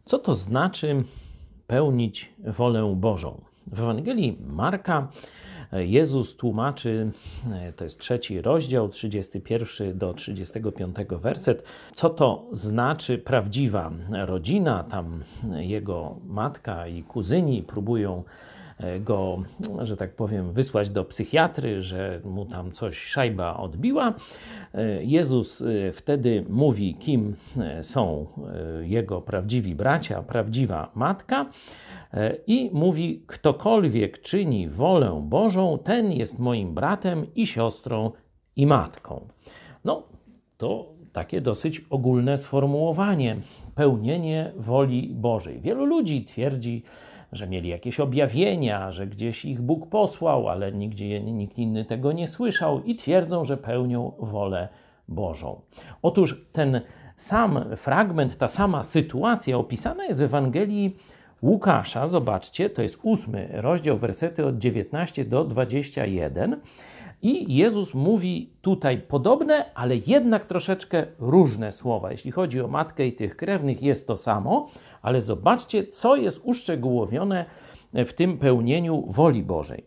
Co to znaczy pełnić wolę Bożą? W Ewangelii Marka Jezus tłumaczy, to jest 3 rozdział, 31 do 35 werset, co to znaczy prawdziwa rodzina. Tam jego matka i kuzyni próbują go, że tak powiem, wysłać do psychiatry, że mu tam coś szajba odbiła. Jezus wtedy mówi, kim są jego prawdziwi bracia, prawdziwa matka i mówi, ktokolwiek czyni wolę Bożą, ten jest moim bratem i siostrą i matką. No, to takie dosyć ogólne sformułowanie, pełnienie woli Bożej. Wielu ludzi twierdzi, że mieli jakieś objawienia, że gdzieś ich Bóg posłał, ale nigdzie nikt inny tego nie słyszał i twierdzą, że pełnią wolę Bożą. Otóż ten sam fragment, ta sama sytuacja opisana jest w Ewangelii Łukasza. Zobaczcie, to jest 8 rozdział, wersety od 19 do 21. I Jezus mówi tutaj podobne, ale jednak troszeczkę różne słowa. Jeśli chodzi o matkę i tych krewnych, jest to samo, ale zobaczcie, co jest uszczegółowione w tym pełnieniu woli Bożej.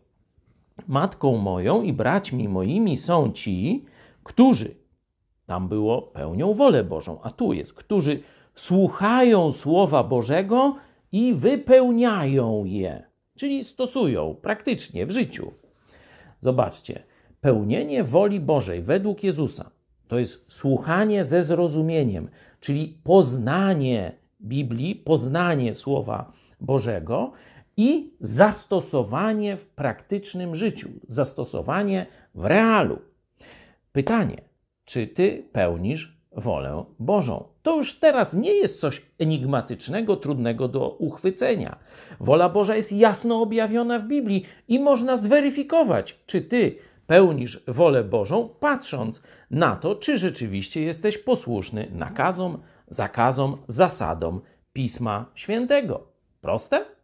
Matką moją i braćmi moimi są ci, którzy, tam było, pełnią wolę Bożą, a tu jest, którzy słuchają Słowa Bożego i wypełniają je, czyli stosują praktycznie w życiu. Zobaczcie, pełnienie woli Bożej według Jezusa to jest słuchanie ze zrozumieniem, czyli poznanie Biblii, poznanie Słowa Bożego i zastosowanie w praktycznym życiu, zastosowanie w realu. Pytanie, czy ty pełnisz wolę Bożą? To już teraz nie jest coś enigmatycznego, trudnego do uchwycenia. Wola Boża jest jasno objawiona w Biblii i można zweryfikować, czy ty pełnisz wolę Bożą, patrząc na to, czy rzeczywiście jesteś posłuszny nakazom, zakazom, zasadom Pisma Świętego. Proste?